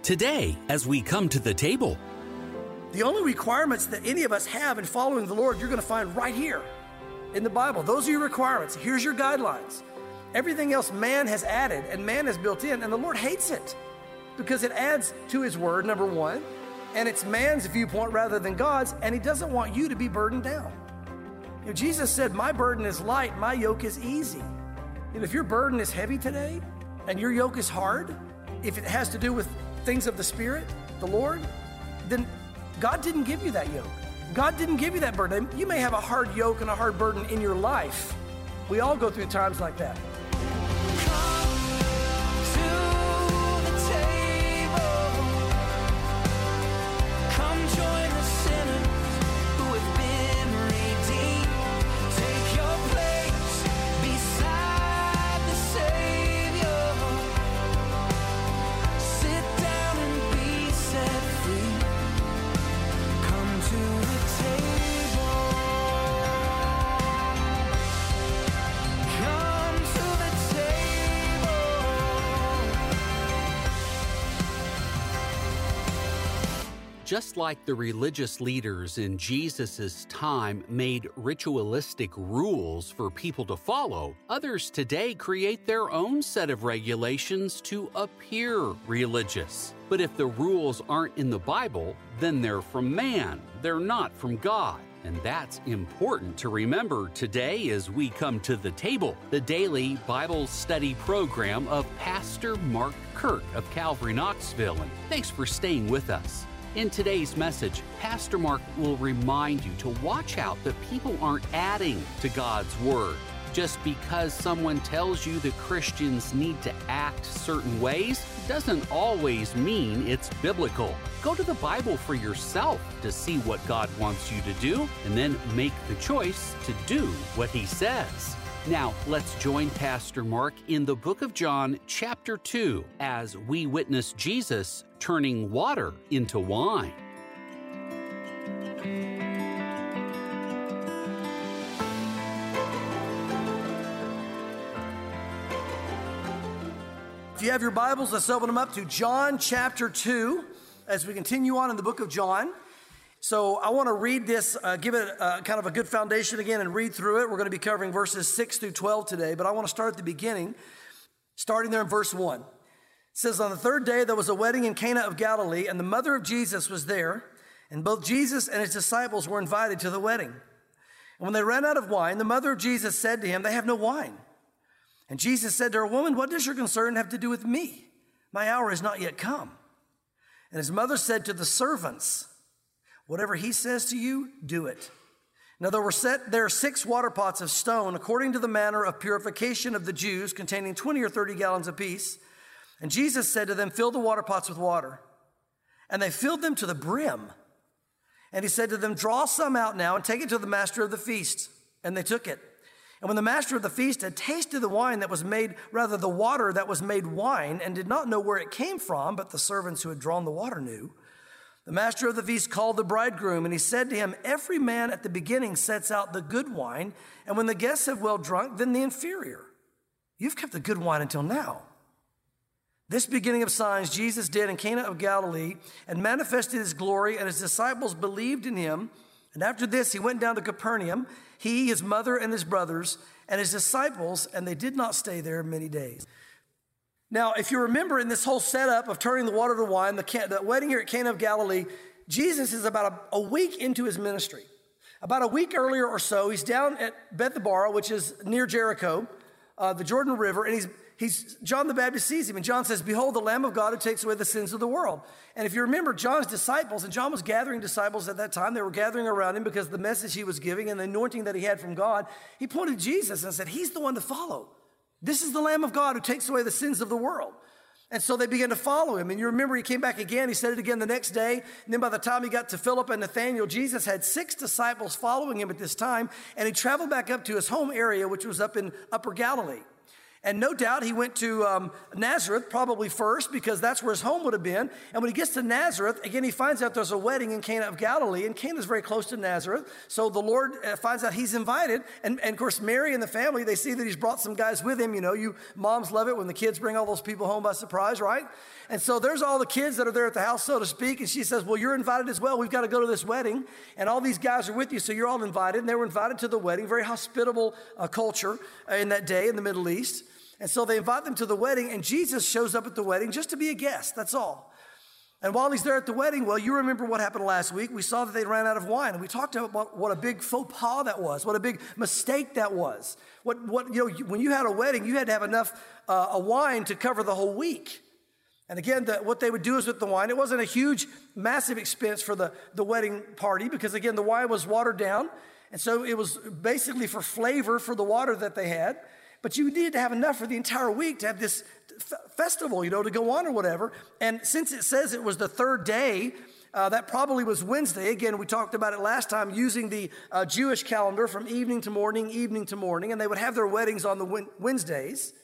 Today, as we come to the table, the only requirements that any of us have in following the Lord, you're going to find right here in the Bible. Those are your requirements. Here's your guidelines. Everything else man has added and man has built in, and the Lord hates it because it adds to His Word, number one, and it's man's viewpoint rather than God's, and He doesn't want you to be burdened down. You know, Jesus said, my burden is light, my yoke is easy. You know, if your burden is heavy today and your yoke is hard, if it has to do with things of the Spirit, the Lord, then God didn't give you that yoke. God didn't give you that burden. You may have a hard yoke and a hard burden in your life. We all go through times like that. Just like the religious leaders in Jesus' time made ritualistic rules for people to follow, others today create their own set of regulations to appear religious. But if the rules aren't in the Bible, then they're from man, they're not from God. And that's important to remember today as we come to the table, the daily Bible study program of Pastor Mark Kirk of Calvary Knoxville. And thanks for staying with us. In today's message, Pastor Mark will remind you to watch out that people aren't adding to God's Word. Just because someone tells you that Christians need to act certain ways doesn't always mean it's biblical. Go to the Bible for yourself to see what God wants you to do, and then make the choice to do what He says. Now, let's join Pastor Mark in the book of John, chapter 2, as we witness Jesus turning water into wine. If you have your Bibles, let's open them up to John chapter 2 as we continue on in the book of John. So I want to read this, give it kind of a good foundation again and read through it. We're going to be covering verses 6 through 12 today, but I want to start at the beginning, starting there in verse 1. It says, on the third day there was a wedding in Cana of Galilee, and the mother of Jesus was there, and both Jesus and His disciples were invited to the wedding. And when they ran out of wine, the mother of Jesus said to Him, they have no wine. And Jesus said to her, woman, what does your concern have to do with me? My hour is not yet come. And His mother said to the servants, whatever He says to you, do it. Now there were set there 6 water pots of stone, according to the manner of purification of the Jews, containing 20 or 30 gallons apiece. And Jesus said to them, fill the water pots with water. And they filled them to the brim. And He said to them, draw some out now and take it to the master of the feast. And they took it. And when the master of the feast had tasted the wine that was made, rather the water that was made wine, and did not know where it came from, but the servants who had drawn the water knew, the master of the feast called the bridegroom, and he said to him, every man at the beginning sets out the good wine, and when the guests have well drunk, then the inferior. You've kept the good wine until now. This beginning of signs Jesus did in Cana of Galilee and manifested His glory, and His disciples believed in Him. And after this, He went down to Capernaum, He, His mother, and His brothers, and His disciples, and they did not stay there many days. Now, if you remember in this whole setup of turning the water to wine, the wedding here at Cana of Galilee, Jesus is about a week into His ministry. About a week earlier or so, He's down at Bethabara, which is near Jericho, the Jordan River, and John the Baptist sees Him, and John says, behold, the Lamb of God who takes away the sins of the world. And if you remember, John's disciples, and John was gathering disciples at that time, they were gathering around him because of the message he was giving and the anointing that he had from God. He pointed to Jesus and said, He's the one to follow. This is the Lamb of God who takes away the sins of the world. And so they began to follow Him. And you remember He came back again. He said it again the next day. And then by the time He got to Philip and Nathanael, Jesus had 6 disciples following Him at this time. And He traveled back up to His home area, which was up in Upper Galilee. And no doubt he went to Nazareth probably first because that's where his home would have been. And when he gets to Nazareth, again, he finds out there's a wedding in Cana of Galilee, and Cana is very close to Nazareth. So the Lord finds out he's invited. And of course, Mary and the family, they see that he's brought some guys with him. You know, you moms love it when the kids bring all those people home by surprise, right? And so there's all the kids that are there at the house, so to speak. And she says, well, you're invited as well. We've got to go to this wedding. And all these guys are with you, so you're all invited. And they were invited to the wedding, very hospitable culture in that day in the Middle East. And so they invite them to the wedding, and Jesus shows up at the wedding just to be a guest, that's all. And while he's there at the wedding, well, you remember what happened last week. We saw that they ran out of wine, and we talked about what a big faux pas that was, what a big mistake that was. What you know, when you had a wedding, you had to have enough wine to cover the whole week. And again, what they would do is with the wine, it wasn't a huge, massive expense for the wedding party because, again, the wine was watered down. And so it was basically for flavor for the water that they had. But you needed to have enough for the entire week to have this festival, you know, to go on or whatever. And since it says it was the third day, that probably was Wednesday. Again, we talked about it last time using the Jewish calendar from evening to morning, and they would have their weddings on the Wednesdays.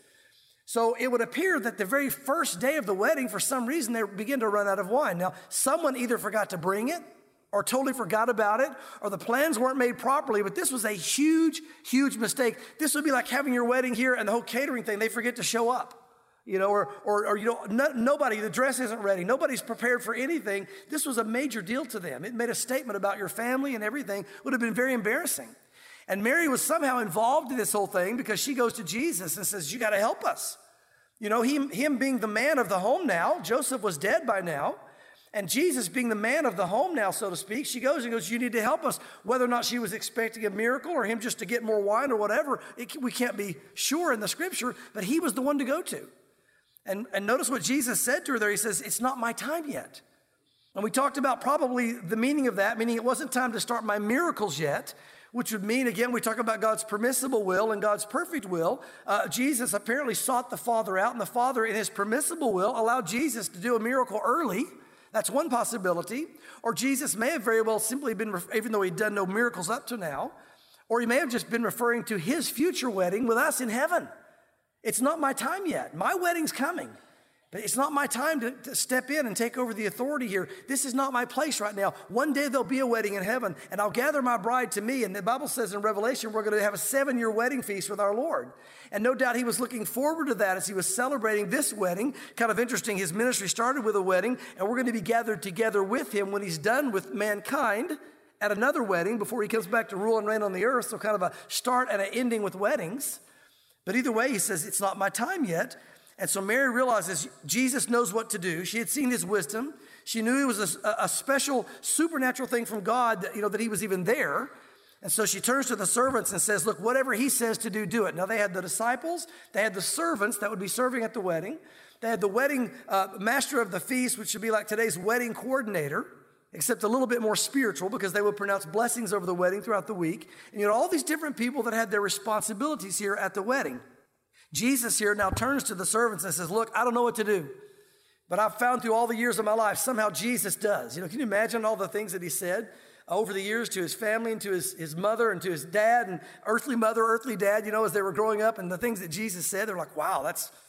So it would appear that the very first day of the wedding, for some reason, they begin to run out of wine. Now, someone either forgot to bring it or totally forgot about it, or the plans weren't made properly, but this was a huge, huge mistake. This would be like having your wedding here and the whole catering thing, they forget to show up, you know, or you know, nobody, the dress isn't ready, nobody's prepared for anything. This was a major deal to them. It made a statement about your family and everything. Would have been very embarrassing. And Mary was somehow involved in this whole thing because she goes to Jesus and says, you got to help us. You know, him being the man of the home now, Joseph was dead by now, and Jesus being the man of the home now, so to speak, she goes and goes, you need to help us. Whether or not she was expecting a miracle or him just to get more wine or whatever, we can't be sure in the scripture, but he was the one to go to. And notice what Jesus said to her there. He says, it's not my time yet. And we talked about probably the meaning of that, meaning it wasn't time to start my miracles yet, which would mean, again, we talk about God's permissible will and God's perfect will. Jesus apparently sought the Father out, and the Father, in his permissible will, allowed Jesus to do a miracle early. That's one possibility. Or Jesus may have very well simply been, even though he'd done no miracles up to now, or he may have just been referring to his future wedding with us in heaven. It's not my time yet. My wedding's coming. But it's not my time to step in and take over the authority here. This is not my place right now. One day there'll be a wedding in heaven, and I'll gather my bride to me. And the Bible says in Revelation, we're going to have a 7-year wedding feast with our Lord. And no doubt he was looking forward to that as he was celebrating this wedding. Kind of interesting, his ministry started with a wedding, and we're going to be gathered together with him when he's done with mankind at another wedding before he comes back to rule and reign on the earth. So kind of a start and an ending with weddings. But either way, he says, it's not my time yet. And so Mary realizes Jesus knows what to do. She had seen his wisdom. She knew it was a special supernatural thing from God, that, you know, that he was even there. And so she turns to the servants and says, look, whatever he says to do, do it. Now they had the disciples. They had the servants that would be serving at the wedding. They had the wedding master of the feast, which should be like today's wedding coordinator, except a little bit more spiritual because they would pronounce blessings over the wedding throughout the week. And you know, all these different people that had their responsibilities here at the wedding. Jesus here now turns to the servants and says, look, I don't know what to do, but I've found through all the years of my life, somehow Jesus does. You know, can you imagine all the things that he said over the years to his family and to his mother and to his dad and earthly mother, earthly dad, you know, as they were growing up, and the things that Jesus said, they're like, wow,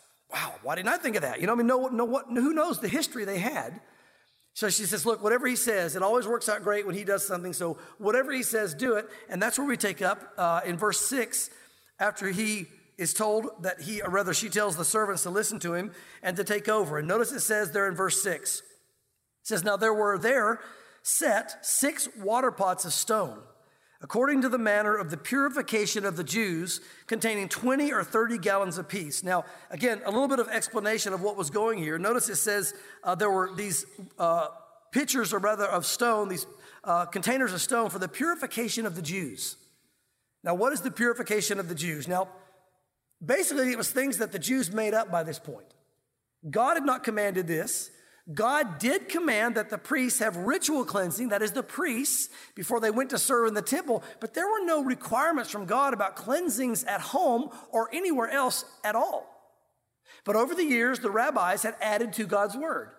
why didn't I think of that? You know, I mean, who knows the history they had? So she says, look, whatever he says, it always works out great when he does something. So whatever he says, do it. And that's where we take up in verse 6, after he is told that she tells the servants to listen to him and to take over. And notice it says there in verse 6, it says, now there were there set 6 water pots of stone, according to the manner of the purification of the Jews, containing 20 or 30 gallons apiece. Now, again, a little bit of explanation of what was going here. Notice it says there were these pitchers, or rather of stone, these containers of stone for the purification of the Jews. Now, what is the purification of the Jews? Now, basically, it was things that the Jews made up by this point. God had not commanded this. God did command that the priests have ritual cleansing, that is the priests, before they went to serve in the temple, but there were no requirements from God about cleansings at home or anywhere else at all. But over the years, the rabbis had added to God's word.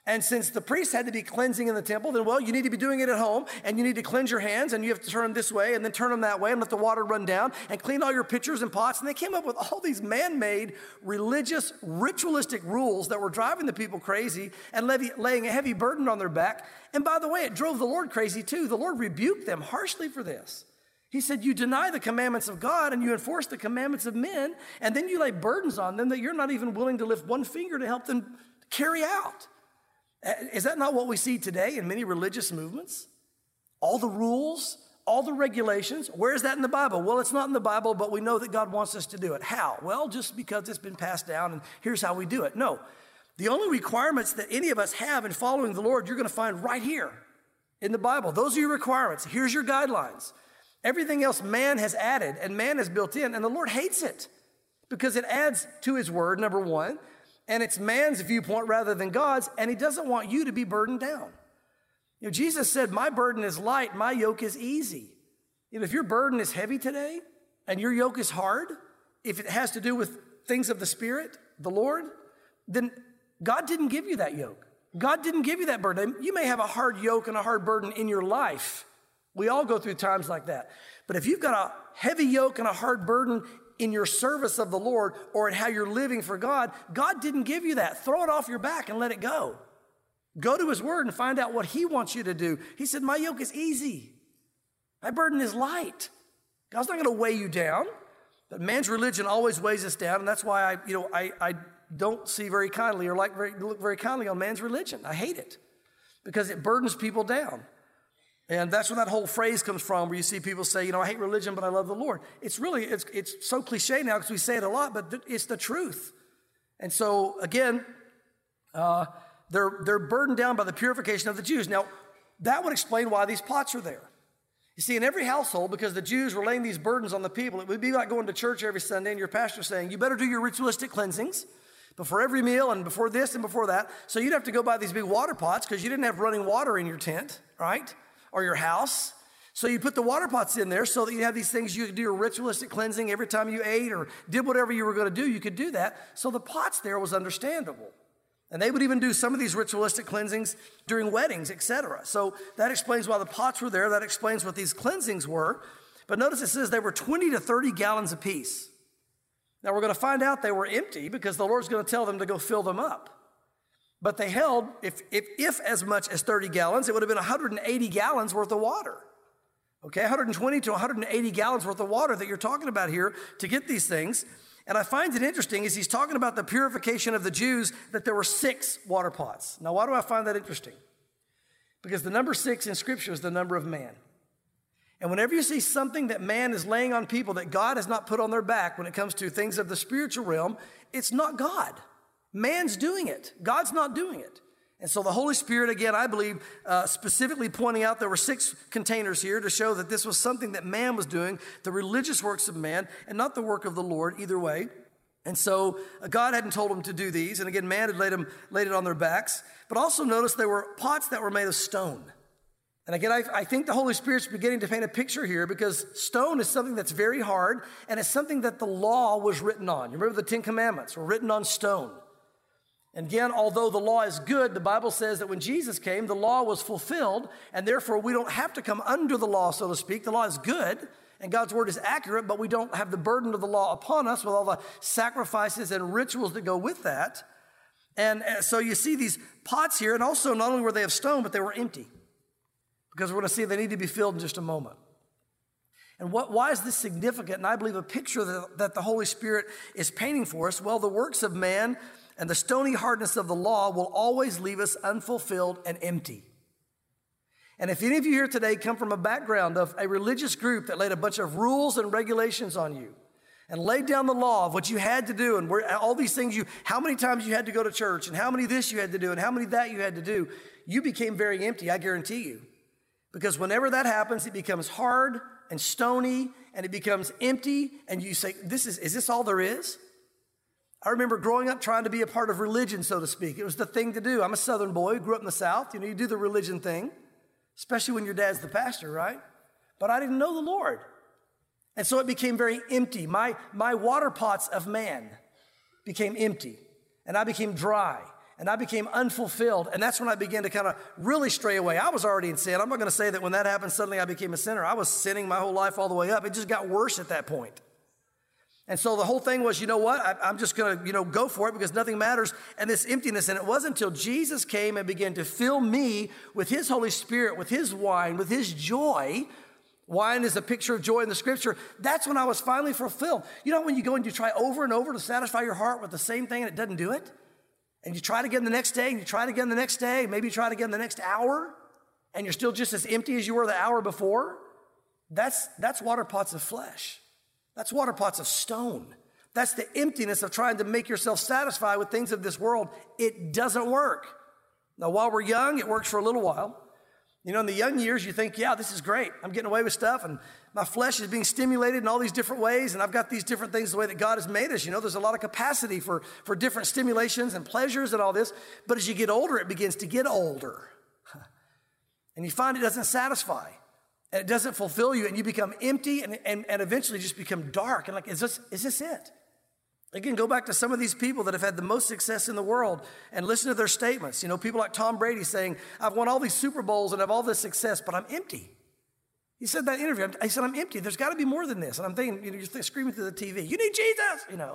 And since the priests had to be cleansing in the temple, then, well, you need to be doing it at home, and you need to cleanse your hands, and you have to turn them this way, and then turn them that way, and let the water run down, and clean all your pitchers and pots. And they came up with all these man-made, religious, ritualistic rules that were driving the people crazy and laying a heavy burden on their back. And by the way, it drove the Lord crazy too. The Lord rebuked them harshly for this. He said, you deny the commandments of God, and you enforce the commandments of men, and then you lay burdens on them that you're not even willing to lift one finger to help them carry out. Is that not what we see today in many religious movements? All the rules, all the regulations. Where is that in the Bible? Well, it's not in the Bible, but we know that God wants us to do it. How? Well, just because it's been passed down and here's how we do it. No. The only requirements that any of us have in following the Lord, you're going to find right here in the Bible. Those are your requirements. Here's your guidelines. Everything else man has added and man has built in, and the Lord hates it because it adds to his word, number one. And it's man's viewpoint rather than God's, and he doesn't want you to be burdened down. You know, Jesus said, my burden is light, my yoke is easy. You know, if your burden is heavy today and your yoke is hard, if it has to do with things of the Spirit, the Lord, then God didn't give you that yoke. God didn't give you that burden. You may have a hard yoke and a hard burden in your life. We all go through times like that. But if you've got a heavy yoke and a hard burden in your service of the Lord or in how you're living for God, God didn't give you that. Throw it off your back and let it go. Go to his word and find out what he wants you to do. He said, my yoke is easy. My burden is light. God's not going to weigh you down. But man's religion always weighs us down, and that's why I don't see very kindly or look very kindly on man's religion. I hate it because it burdens people down. And that's where that whole phrase comes from, where you see people say, I hate religion, but I love the Lord. It's so cliche now because we say it a lot, but it's the truth. And so, again, they're burdened down by the purification of the Jews. Now, that would explain why these pots are there. You see, in every household, because the Jews were laying these burdens on the people, it would be like going to church every Sunday and your pastor saying, you better do your ritualistic cleansings before every meal and before this and before that. So you'd have to go buy these big water pots because you didn't have running water in your tent, right? Or your house. So you put the water pots in there so that you have these things you could do your ritualistic cleansing every time you ate or did whatever you were going to do, you could do that. So the pots there was understandable. And they would even do some of these ritualistic cleansings during weddings, etc. So that explains why the pots were there. That explains what these cleansings were. But notice it says they were 20 to 30 gallons apiece. Now we're going to find out they were empty because the Lord's going to tell them to go fill them up. But they held, if as much as 30 gallons, it would have been 180 gallons worth of water. Okay, 120 to 180 gallons worth of water that you're talking about here to get these things. And I find it interesting as he's talking about the purification of the Jews that there were 6 water pots. Now, why do I find that interesting? Because the number 6 in Scripture is the number of man. And whenever you see something that man is laying on people that God has not put on their back when it comes to things of the spiritual realm, it's not God. Man's doing it. God's not doing it. And so the Holy Spirit, again, I believe, specifically pointing out there were 6 containers here to show that this was something that man was doing, the religious works of man, and not the work of the Lord, either way. And so God hadn't told them to do these. And again, man had laid it on their backs. But also notice there were pots that were made of stone. And again, I think the Holy Spirit's beginning to paint a picture here because stone is something that's very hard, and it's something that the law was written on. You remember the 10 Commandments were written on stone. And again, although the law is good, the Bible says that when Jesus came, the law was fulfilled, and therefore we don't have to come under the law, so to speak. The law is good, and God's word is accurate, but we don't have the burden of the law upon us with all the sacrifices and rituals that go with that. And so you see these pots here, and also not only were they of stone, but they were empty. Because we're going to see they need to be filled in just a moment. And why is this significant? And I believe a picture that the Holy Spirit is painting for us. Well, the works of man and the stony hardness of the law will always leave us unfulfilled and empty. And if any of you here today come from a background of a religious group that laid a bunch of rules and regulations on you and laid down the law of what you had to do and all these things, how many times you had to go to church and how many this you had to do and how many that you had to do, you became very empty, I guarantee you. Because whenever that happens, it becomes hard and stony and it becomes empty and you say, is this all there is? I remember growing up trying to be a part of religion, so to speak. It was the thing to do. I'm a Southern boy, grew up in the South. You do the religion thing, especially when your dad's the pastor, right? But I didn't know the Lord. And so it became very empty. My water pots of man became empty, and I became dry. and I became unfulfilled. And that's when I began to kind of really stray away. I was already in sin. I'm not going to say that when that happened, suddenly I became a sinner. I was sinning my whole life all the way up. It just got worse at that point. And so the whole thing was, you know what? I'm just going to, go for it because nothing matters. And this emptiness. And it wasn't until Jesus came and began to fill me with his Holy Spirit, with his wine, with his joy. Wine is a picture of joy in the scripture. That's when I was finally fulfilled. You know, when you go and you try over and over to satisfy your heart with the same thing and it doesn't do it? And you try it again the next day, and you try it again the next day, maybe you try it again the next hour, and you're still just as empty as you were the hour before? That's water pots of flesh. That's water pots of stone. That's the emptiness of trying to make yourself satisfied with things of this world. It doesn't work. Now, while we're young, it works for a little while. You know, in the young years, you think, yeah, this is great. I'm getting away with stuff, and my flesh is being stimulated in all these different ways, and I've got these different things the way that God has made us. You know, there's a lot of capacity for different stimulations and pleasures and all this. But as you get older, it begins to get older. And you find it doesn't satisfy. And it doesn't fulfill you, and you become empty and eventually just become dark. And like, is this it? Again, go back to some of these people that have had the most success in the world and listen to their statements. You know, people like Tom Brady saying, I've won all these Super Bowls and have all this success, but I'm empty. He said that in an interview. He said, I'm empty. There's got to be more than this. And I'm thinking, you're screaming through the TV, you need Jesus, And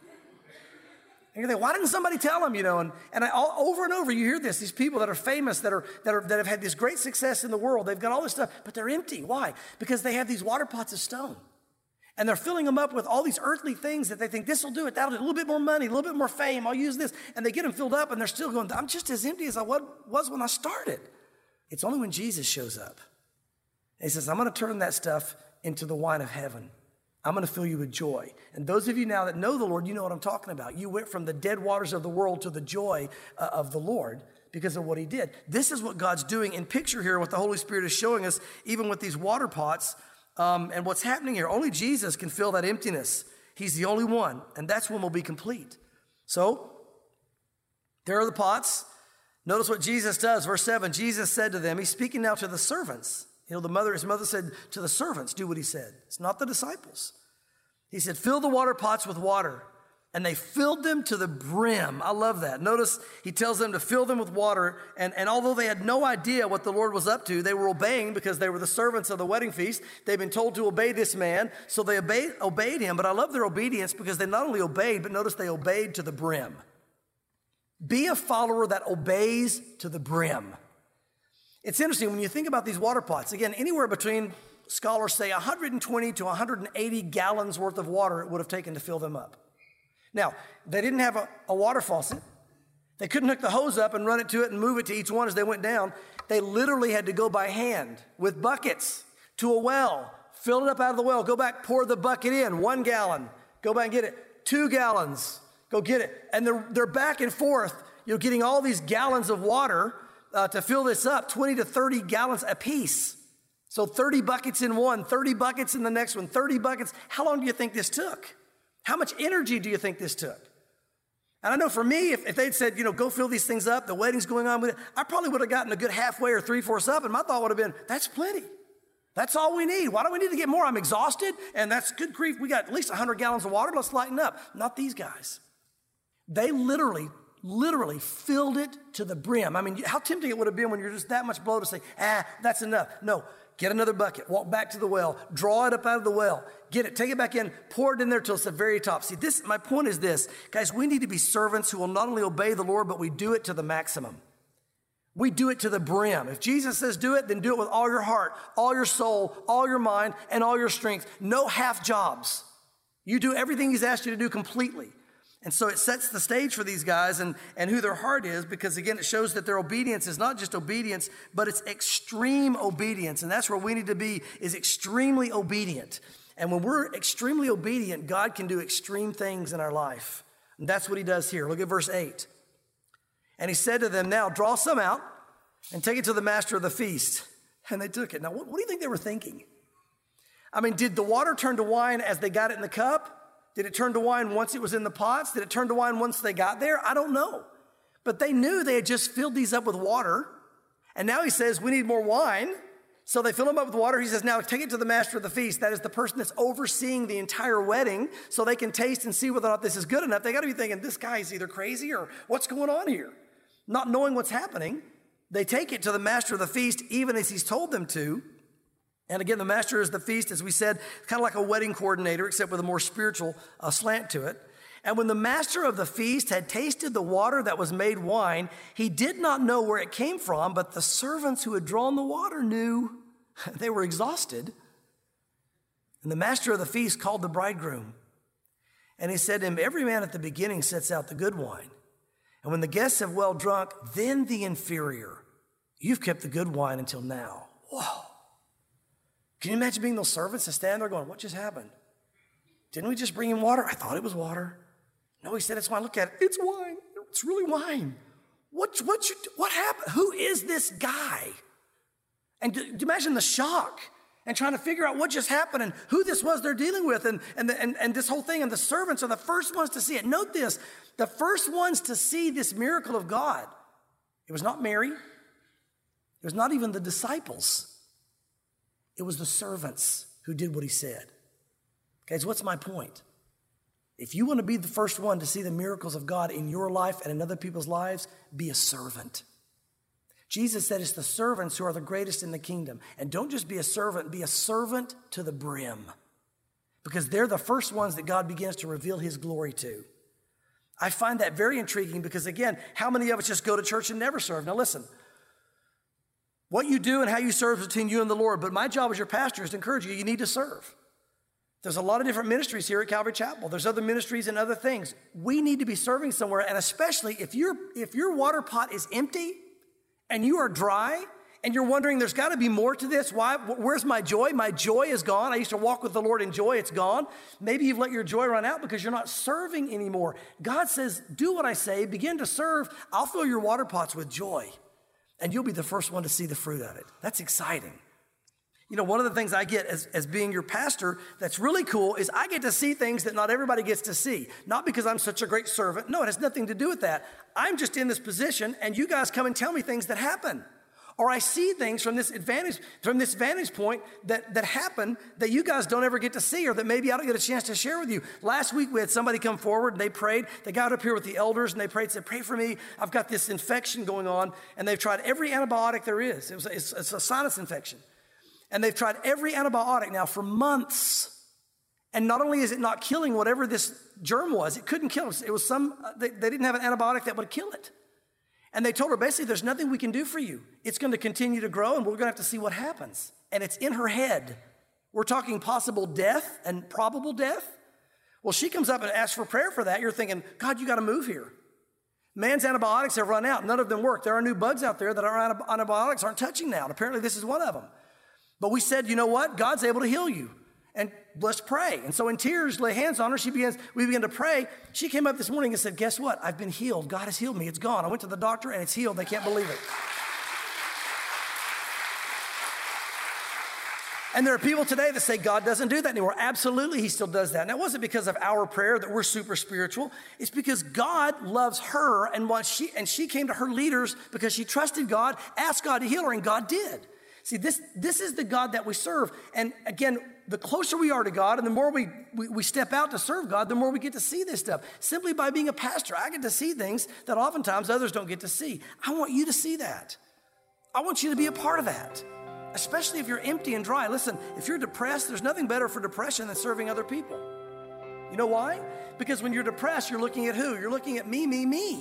you're thinking, why didn't somebody tell him, over and over you hear this, these people that are famous, that have had this great success in the world, they've got all this stuff, but they're empty. Why? Because they have these water pots of stone. And they're filling them up with all these earthly things that they think, this will do it, that'll do it, a little bit more money, a little bit more fame, I'll use this. And they get them filled up and they're still going, I'm just as empty as I was when I started. It's only when Jesus shows up. And he says, I'm going to turn that stuff into the wine of heaven. I'm going to fill you with joy. And those of you now that know the Lord, you know what I'm talking about. You went from the dead waters of the world to the joy of the Lord because of what he did. This is what God's doing in picture here, what the Holy Spirit is showing us, even with these water pots. And what's happening here, only Jesus can fill that emptiness. He's the only one, and that's when we'll be complete. So, there are the pots. Notice what Jesus does. Verse 7, Jesus said to them, he's speaking now to the servants. His mother said to the servants, do what he said. It's not the disciples. He said, fill the water pots with water. And they filled them to the brim. I love that. Notice he tells them to fill them with water. And although they had no idea what the Lord was up to, they were obeying because they were the servants of the wedding feast. They've been told to obey this man. So they obeyed him. But I love their obedience because they not only obeyed, but notice they obeyed to the brim. Be a follower that obeys to the brim. It's interesting when you think about these water pots. Again, anywhere between, scholars say, 120 to 180 gallons worth of water it would have taken to fill them up. Now, they didn't have a water faucet. They couldn't hook the hose up and run it to it and move it to each one as they went down. They literally had to go by hand with buckets to a well, fill it up out of the well, go back, pour the bucket in, 1 gallon, go back and get it, 2 gallons, go get it. And they're back and forth, getting all these gallons of water to fill this up, 20 to 30 gallons a piece. So 30 buckets in one, 30 buckets in the next one, 30 buckets. How long do you think this took? How much energy do you think this took? And I know for me, if they'd said, go fill these things up, the wedding's going on with it, I probably would have gotten a good halfway or 3/4 up, and my thought would have been, that's plenty. That's all we need. Why do we need to get more? I'm exhausted, and that's good grief. We got at least 100 gallons of water. Let's lighten up. Not these guys. They literally filled it to the brim. I mean, how tempting it would have been when you're just that much below to say, that's enough. No. Get another bucket, walk back to the well, draw it up out of the well, get it, take it back in, pour it in there till it's the very top. See, my point is this, guys, we need to be servants who will not only obey the Lord, but we do it to the maximum. We do it to the brim. If Jesus says do it, then do it with all your heart, all your soul, all your mind, and all your strength. No half jobs. You do everything he's asked you to do completely. And so it sets the stage for these guys and who their heart is, because again, it shows that their obedience is not just obedience, but it's extreme obedience. And that's where we need to be, is extremely obedient. And when we're extremely obedient, God can do extreme things in our life. And that's what he does here. Look at verse 8. And he said to them, now draw some out and take it to the master of the feast. And they took it. Now, what do you think they were thinking? I mean, did the water turn to wine as they got it in the cup? Did it turn to wine once it was in the pots? Did it turn to wine once they got there? I don't know. But they knew they had just filled these up with water. And now he says, we need more wine. So they fill them up with water. He says, now take it to the master of the feast. That is the person that's overseeing the entire wedding, so they can taste and see whether or not this is good enough. They got to be thinking, this guy is either crazy or what's going on here? not knowing what's happening, they take it to the master of the feast, even as he's told them to. And again, the master is the feast, as we said, kind of like a wedding coordinator, except with a more spiritual slant to it. And when the master of the feast had tasted the water that was made wine, he did not know where it came from, but the servants who had drawn the water knew. They were exhausted. And the master of the feast called the bridegroom. And he said to him, every man at the beginning sets out the good wine. And when the guests have well drunk, then the inferior. You've kept the good wine until now. Whoa. Can you imagine being those servants that stand there going, what just happened? Didn't we just bring in water? I thought it was water. No, he said it's wine. Look at it. It's wine. It's really wine. What happened? Who is this guy? And do you imagine the shock and trying to figure out what just happened and who this was they're dealing with and this whole thing. And the servants are the first ones to see it. Note this, the first ones to see this miracle of God. It was not Mary. It was not even the disciples. It was the servants who did what he said. Okay, so what's my point? If you want to be the first one to see the miracles of God in your life and in other people's lives, be a servant. Jesus said it's the servants who are the greatest in the kingdom. And don't just be a servant to the brim. Because they're the first ones that God begins to reveal his glory to. I find that very intriguing because, again, how many of us just go to church and never serve? Now listen, what you do and how you serve is between you and the Lord. But my job as your pastor is to encourage you, you need to serve. There's a lot of different ministries here at Calvary Chapel. There's other ministries and other things. We need to be serving somewhere, and especially if your water pot is empty and you are dry and you're wondering, there's got to be more to this. Why? Where's my joy? My joy is gone. I used to walk with the Lord in joy. It's gone. Maybe you've let your joy run out because you're not serving anymore. God says, do what I say. Begin to serve. I'll fill your water pots with joy, and you'll be the first one to see the fruit of it. That's exciting. You know, one of the things I get as being your pastor that's really cool is I get to see things that not everybody gets to see. Not because I'm such a great servant. No, it has nothing to do with that. I'm just in this position, and you guys come and tell me things that happen. Or I see things from this vantage point that happen that you guys don't ever get to see, or that maybe I don't get a chance to share with you. Last week we had somebody come forward and they prayed. They got up here with the elders and they prayed, said, pray for me. I've got this infection going on, and they've tried every antibiotic there is. It's a sinus infection. And they've tried every antibiotic now for months. And not only is it not killing whatever this germ was, it couldn't kill it. It was they didn't have an antibiotic that would kill it. And they told her, basically, there's nothing we can do for you. It's going to continue to grow, and we're going to have to see what happens. And it's in her head. We're talking possible death and probable death. Well, she comes up and asks for prayer for that. You're thinking, God, you got to move here. Man's antibiotics have run out. None of them work. There are new bugs out there that our antibiotics aren't touching now. And apparently this is one of them. But we said, you know what? God's able to heal you. And let's pray. And so in tears, lay hands on her. We began to pray. She came up this morning and said, guess what? I've been healed. God has healed me. It's gone. I went to the doctor and it's healed. They can't believe it. And there are people today that say God doesn't do that anymore. Absolutely, he still does that. And it wasn't because of our prayer that we're super spiritual. It's because God loves her, and she came to her leaders because she trusted God, asked God to heal her, and God did. See, this is the God that we serve. And again, the closer we are to God and the more we step out to serve God, the more we get to see this stuff. Simply by being a pastor, I get to see things that oftentimes others don't get to see. I want you to see that. I want you to be a part of that, especially if you're empty and dry. Listen, if you're depressed, there's nothing better for depression than serving other people. You know why? Because when you're depressed, you're looking at who? You're looking at me, me, me.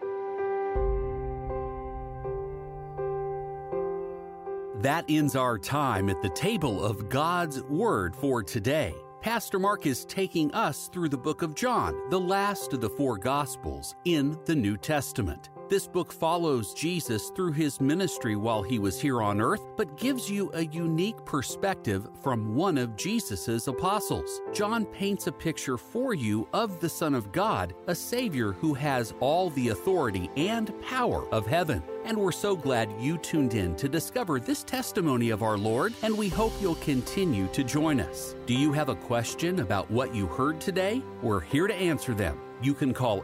That ends our time at the table of God's Word for today. Pastor Mark is taking us through the book of John, the last of the 4 Gospels in the New Testament. This book follows Jesus through his ministry while he was here on earth, but gives you a unique perspective from one of Jesus's apostles. John paints a picture for you of the Son of God, a Savior who has all the authority and power of heaven. And we're so glad you tuned in to discover this testimony of our Lord, and we hope you'll continue to join us. Do you have a question about what you heard today? We're here to answer them. You can call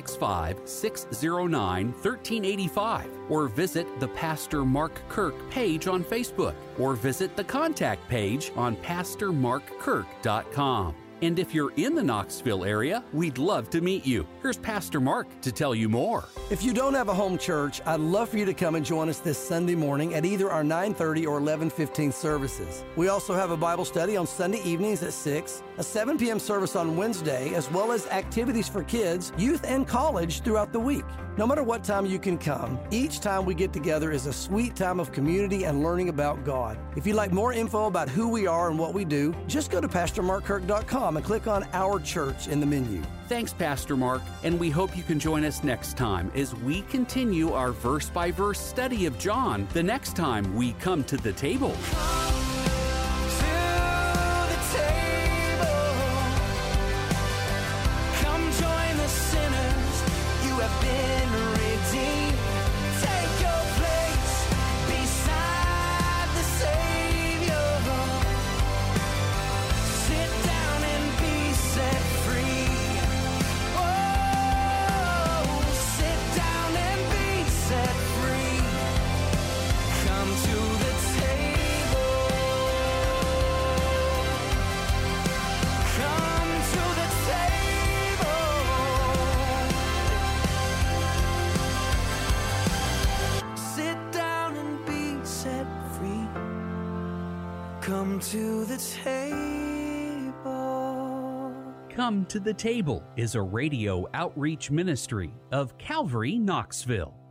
865-609-1385 or visit the Pastor Mark Kirk page on Facebook or visit the contact page on PastorMarkKirk.com. And if you're in the Knoxville area, we'd love to meet you. Here's Pastor Mark to tell you more. If you don't have a home church, I'd love for you to come and join us this Sunday morning at either our 9:30 or 11:15 services. We also have a Bible study on Sunday evenings at 6, a 7 p.m. service on Wednesday, as well as activities for kids, youth, and college throughout the week. No matter what time you can come, each time we get together is a sweet time of community and learning about God. If you'd like more info about who we are and what we do, just go to PastorMarkKirk.com and click on Our Church in the menu. Thanks, Pastor Mark, and we hope you can join us next time as we continue our verse-by-verse study of John the next time we come to the table. Come to the table. Come to the Table is a radio outreach ministry of Calvary Knoxville.